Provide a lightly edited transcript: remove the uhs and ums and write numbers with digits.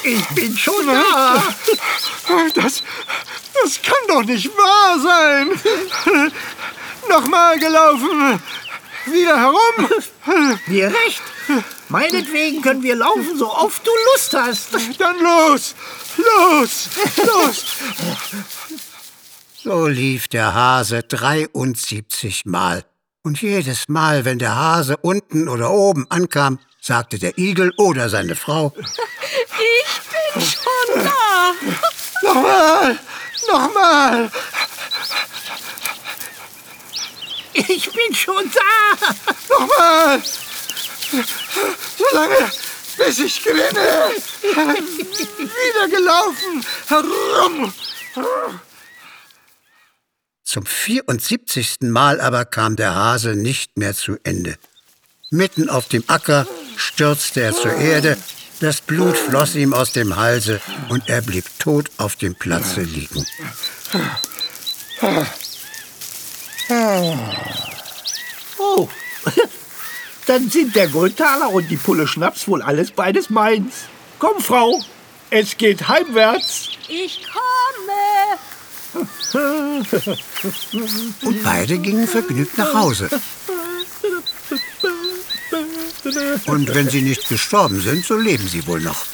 Ich bin schon da. Das kann doch nicht wahr sein. Nochmal gelaufen. Wieder herum. Dir recht. Meinetwegen können wir laufen, so oft du Lust hast. Dann los. Los. Los. So lief der Hase 73 Mal. Und jedes Mal, wenn der Hase unten oder oben ankam, sagte der Igel oder seine Frau: Ich bin schon da. Nochmal. Ich bin schon da. Nochmal. So lange, bis ich gewinne. Wieder gelaufen. Herum. Zum 74. Mal aber kam der Hase nicht mehr zu Ende. Mitten auf dem Acker stürzte er zur Erde, das Blut floss ihm aus dem Halse und er blieb tot auf dem Platze liegen. Oh, dann sind der Goldtaler und die Pulle Schnaps wohl alles beides meins. Komm, Frau, es geht heimwärts. Ich komme. Und beide gingen vergnügt nach Hause. Und wenn sie nicht gestorben sind, so leben sie wohl noch.